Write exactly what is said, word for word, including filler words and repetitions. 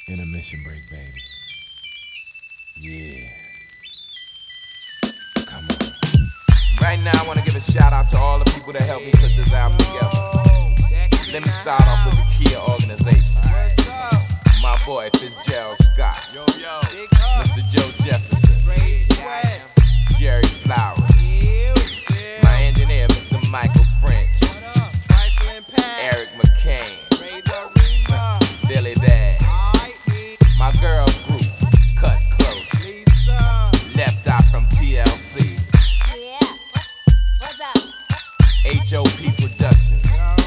Intermission break, baby. Yeah. Come on. Right now, I want to give a shout out to all the people that helped me put this album together. Let me start off with the Kia organization. My boy Fitzgerald Scott, Mister Joe Jefferson, Jerry Flowers, my engineer Mister Michael French, Eric McCain, Billy Dad, my girl group, Cut Close, Left Out from T L C, H O P Productions,